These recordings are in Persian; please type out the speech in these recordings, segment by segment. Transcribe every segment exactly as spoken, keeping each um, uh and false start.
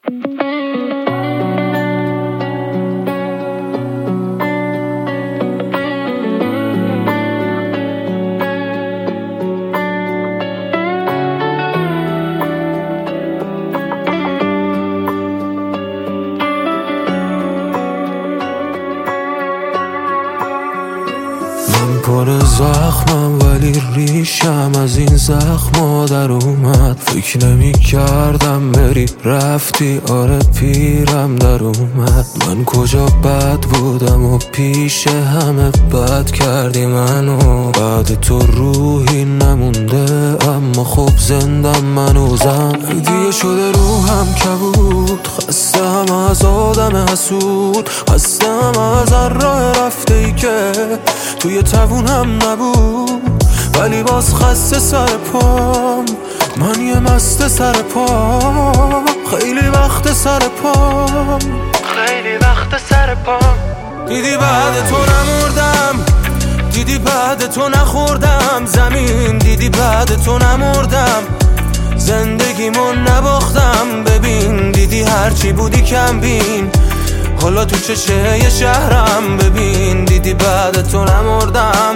پر زخمم ولی ریشم از این زخما در اومد. فکر نمی کردم بری رفتی، آره پیرم در اومد. من کجا بد بودم و پیش همه بد کردی منو. بعد تو روحی نمونده اما خب زندم منوزم. دیگه شده روحم کبود، خستم از آدم حسود، خستم از هر راه رفته ای که توی توونم نبود. ولی باز خسته سر پام، من یه مست سر پام. خیلی وقت سر پام، خیلی وقت سر پام. دیدی بعد تو نمردم، دیدی بعد تو نخوردم زمین، دیدی بعد تو نمردم زندگیمو نباختم. ببین دیدی هرچی بودی کم بین، حالا تو چشه یه شهرم. ببین دیدی بعد تو نمردم،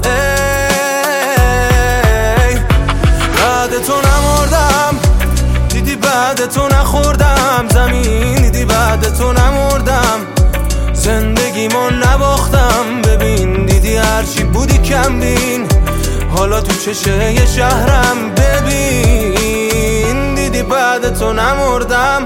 ای بعد تو نمردم. دیدی بعد تو نخوردم زمین، دیدی بعد تو نمردم زندگیمو نباختم. ببین دیدی هرچی بودی کم بین، حالا تو چشه یه شهرم. ببین دیدی بعد تو نمردم.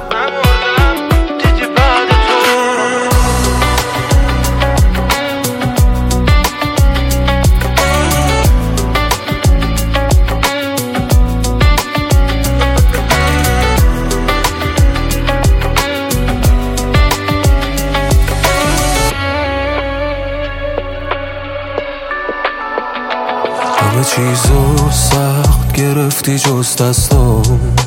همه چیزو سخت گرفتی جز دستام،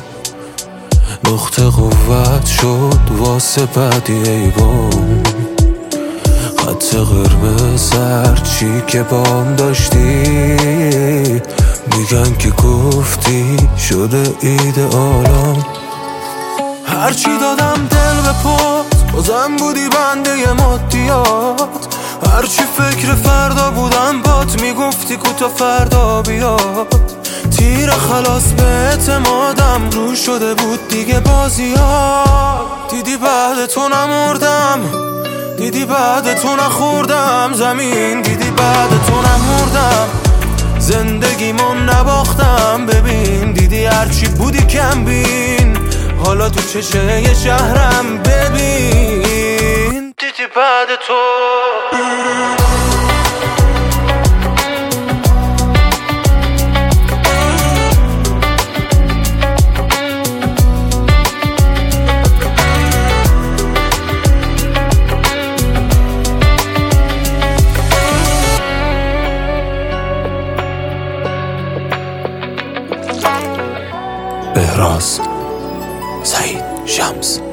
نقطه قوت شد واسه بعدی ایوان. خط قرمز هرچی که بام داشتی، میگن که گفتی شده ایدئالم. هرچی دادم دل به پات، بازم بودی بنده مادیات. هرچی فکر فردا بودم بات، میگفتی کوتا فردا بیاد. تیر خلاص به اعتمادم رو شده بود دیگه بازیات. دیدی بعد تو نمردم، دیدی بعد تو نخوردم زمین، دیدی بعد تو نمردم زندگیمو نباختم. ببین دیدی هرچی بودی کم بین، حالا تو چشه یه شهرم. ببین دیدی بعد تو بهراز سعید شمس.